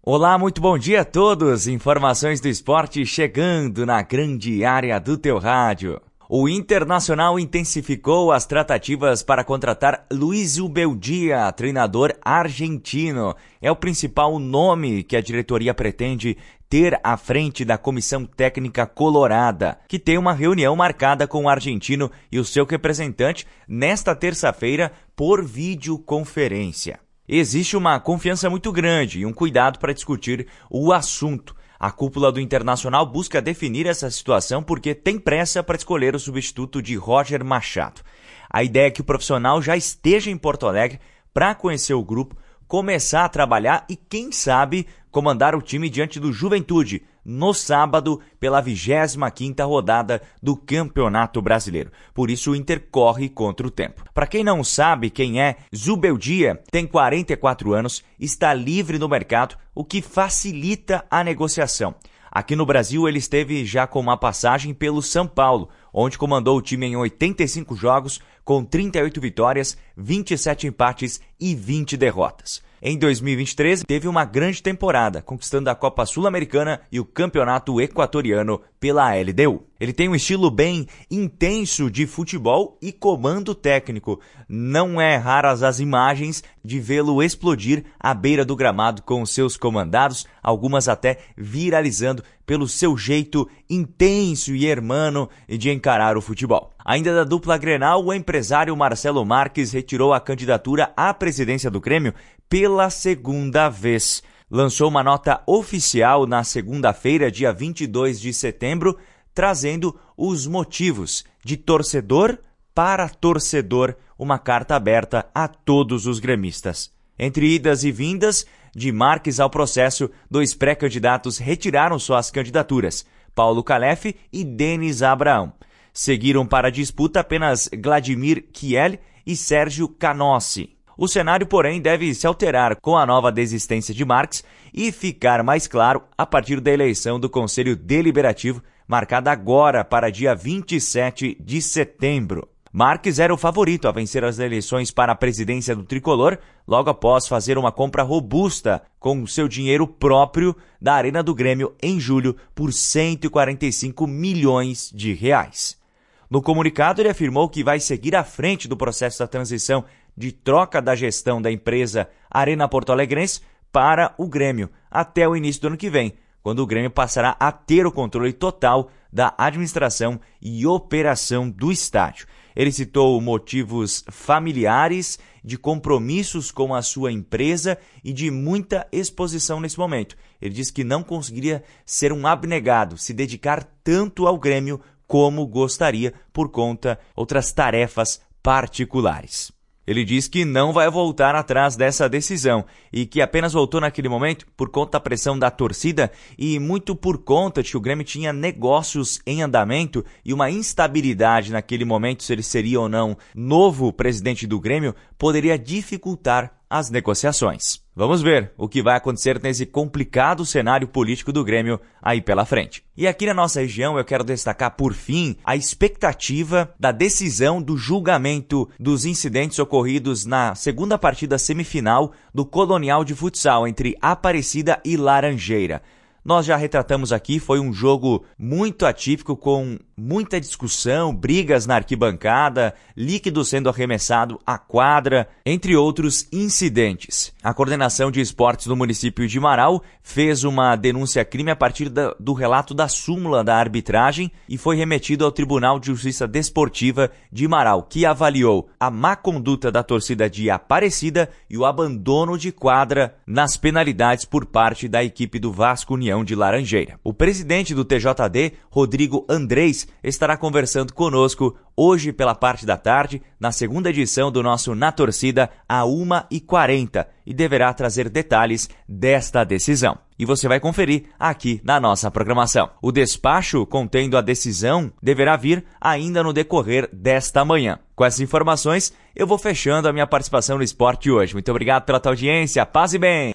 Olá, muito bom dia a todos. Informações do esporte chegando na grande área do teu rádio. O Internacional intensificou as tratativas para contratar Luiz Zubeldia, treinador argentino. É o principal nome que a diretoria pretende ter à frente da comissão técnica colorada, que tem uma reunião marcada com o argentino e o seu representante nesta terça-feira por videoconferência. Existe uma confiança muito grande e um cuidado para discutir o assunto. A cúpula do Internacional busca definir essa situação porque tem pressa para escolher o substituto de Roger Machado. A ideia é que o profissional já esteja em Porto Alegre para conhecer o grupo, começar a trabalhar e, quem sabe, comandar o time diante do Juventude no sábado pela 25ª rodada do Campeonato Brasileiro. Por isso o Inter corre contra o tempo. Para quem não sabe quem é, Zubeldia tem 44 anos, está livre no mercado, o que facilita a negociação. Aqui no Brasil ele esteve já com uma passagem pelo São Paulo, onde comandou o time em 85 jogos, com 38 vitórias, 27 empates e 20 derrotas. Em 2023, teve uma grande temporada, conquistando a Copa Sul-Americana e o Campeonato Equatoriano pela LDU. Ele tem um estilo bem intenso de futebol e comando técnico. Não é raras as imagens de vê-lo explodir à beira do gramado com seus comandados, algumas até viralizando pelo seu jeito intenso e hermano de encarar o futebol. Ainda da dupla Grenal, o empresário Marcelo Marques retirou a candidatura à presidência do Grêmio pela segunda vez. Lançou uma nota oficial na segunda-feira, dia 22 de setembro, trazendo os motivos de torcedor para torcedor, uma carta aberta a todos os gremistas. Entre idas e vindas de Marques ao processo, 2 pré-candidatos retiraram suas candidaturas, Paulo Calef e Denis Abraão. Seguiram para a disputa apenas Vladimir Kiel e Sérgio Canossi. O cenário, porém, deve se alterar com a nova desistência de Marques e ficar mais claro a partir da eleição do Conselho Deliberativo, marcada agora para dia 27 de setembro. Marques era o favorito a vencer as eleições para a presidência do Tricolor, logo após fazer uma compra robusta com seu dinheiro próprio da Arena do Grêmio em julho por 145 milhões de reais. No comunicado, ele afirmou que vai seguir à frente do processo da transição de troca da gestão da empresa Arena Porto Alegrense para o Grêmio, até o início do ano que vem, quando o Grêmio passará a ter o controle total da administração e operação do estádio. Ele citou motivos familiares, de compromissos com a sua empresa e de muita exposição nesse momento. Ele disse que não conseguiria ser um abnegado, se dedicar tanto ao Grêmio como gostaria por conta de outras tarefas particulares. Ele diz que não vai voltar atrás dessa decisão e que apenas voltou naquele momento por conta da pressão da torcida e muito por conta de que o Grêmio tinha negócios em andamento e uma instabilidade naquele momento, se ele seria ou não novo presidente do Grêmio, poderia dificultar as negociações. Vamos ver o que vai acontecer nesse complicado cenário político do Grêmio aí pela frente. E aqui na nossa região eu quero destacar por fim a expectativa da decisão do julgamento dos incidentes ocorridos na segunda partida semifinal do Colonial de Futsal entre Aparecida e Laranjeira. Nós já retratamos aqui, foi um jogo muito atípico, com muita discussão, brigas na arquibancada, líquido sendo arremessado à quadra, entre outros incidentes. A coordenação de esportes do município de Marau fez uma denúncia-crime a partir do relato da súmula da arbitragem e foi remetido ao Tribunal de Justiça Desportiva de Marau, que avaliou a má conduta da torcida de Aparecida e o abandono de quadra nas penalidades por parte da equipe do Vasco União de Laranjeira. O presidente do TJD, Rodrigo Andrés, estará conversando conosco hoje pela parte da tarde, na segunda edição do nosso Na Torcida, à 1h40, e deverá trazer detalhes desta decisão. E você vai conferir aqui na nossa programação. O despacho contendo a decisão deverá vir ainda no decorrer desta manhã. Com essas informações, eu vou fechando a minha participação no esporte hoje. Muito obrigado pela tua audiência, paz e bem!